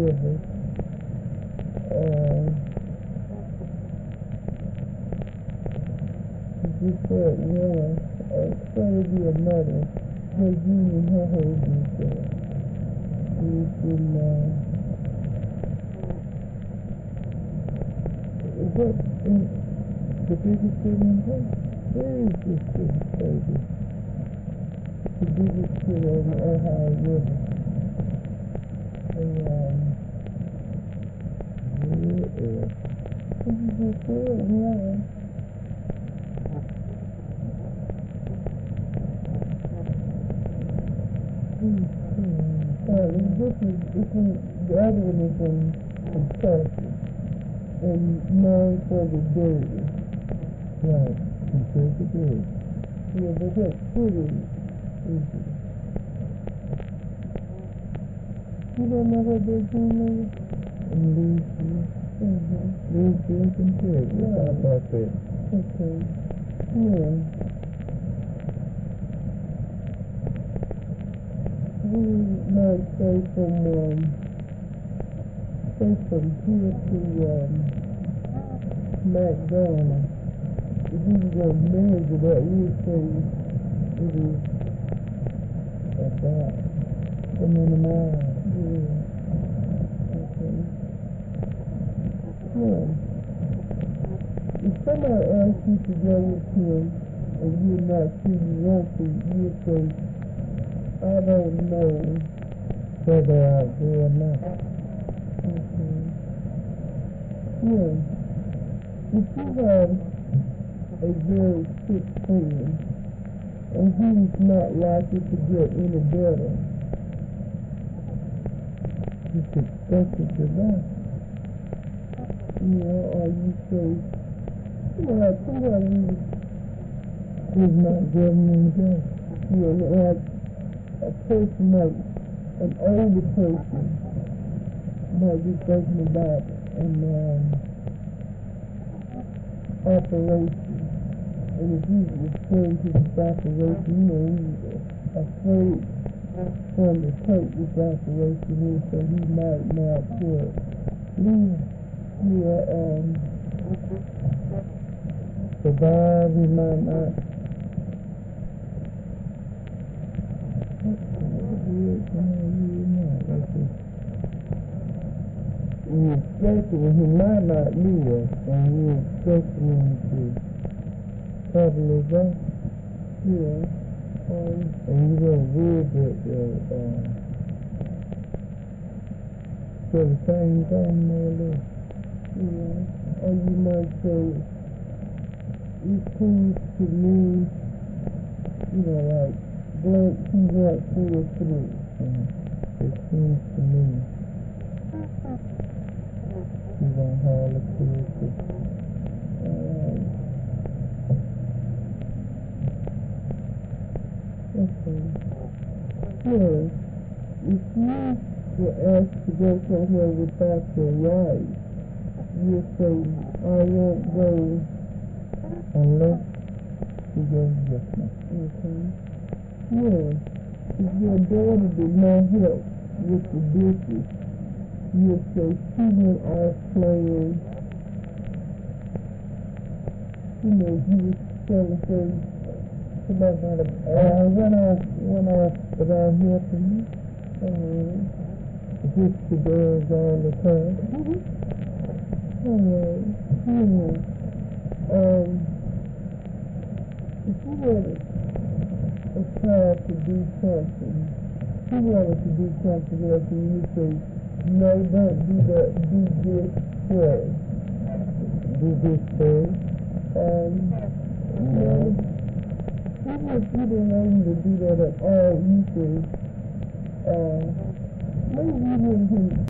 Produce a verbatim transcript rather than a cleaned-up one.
river. Uh, she just said one. Uh, it's going to be another. Her union, her husband said. It's in, uh, is that in the biggest city in town? Where is this city, baby? The biggest city on the Ohio River. And, um, yeah. This is just good, yeah. Uh, this is, this is, the other one is in Kentucky, and known for the dirty. Right, Kentucky dirty. Yeah, but that city is, you don't know what they're doing? In Louisville. Mm-hmm. Louisville, Kentucky. Yeah. How about that? Okay. Yeah. We might say from, um, say from here to, um, McDonald's. If we were going to measure that, we would say it is about so many miles. Yeah. Okay. Yeah. If somebody asked you to go with him and you're not sure you want to, you would say, I don't know whether out there or not. Okay. Yeah. If you have a very sick friend and he's not likely to get any better, you could expect it to die. You know, or you say, you know, like somebody is not getting any better. You know, like a person like an older person might be thinking about an um, operation, and if you return to this operation, you know, he's afraid from to take this operation, and so he might not uh, live, yeah, um, survive, he might not. You expect him, he might not live, and you expect him to probably die. Yeah. Um, and you don't read that, uh, uh, for the same thing, more or less. Yeah. Or you might say, it seems to me, you know, like, blank, two, blank, two, or three. Uh, it seems to me. You don't have a clue to, um, okay. Yeah, if you were asked to go somewhere without your wife, you'd say, I won't go unless she goes with me. Okay. Yeah, if your daughter did not help with the dishes, you'd say she went off playing, you know, you were telling her, somebody might have, I went off, went off without helping you. Uh, which she does all the time. Mm-hmm. Alright, yeah. Um, if you wanted a child to do something, if you wanted to do something else and you say, no, don't do that, do this first. Do this first. Um, you know, even if you didn't want him to do that at all, you say, uh, maybe you wouldn't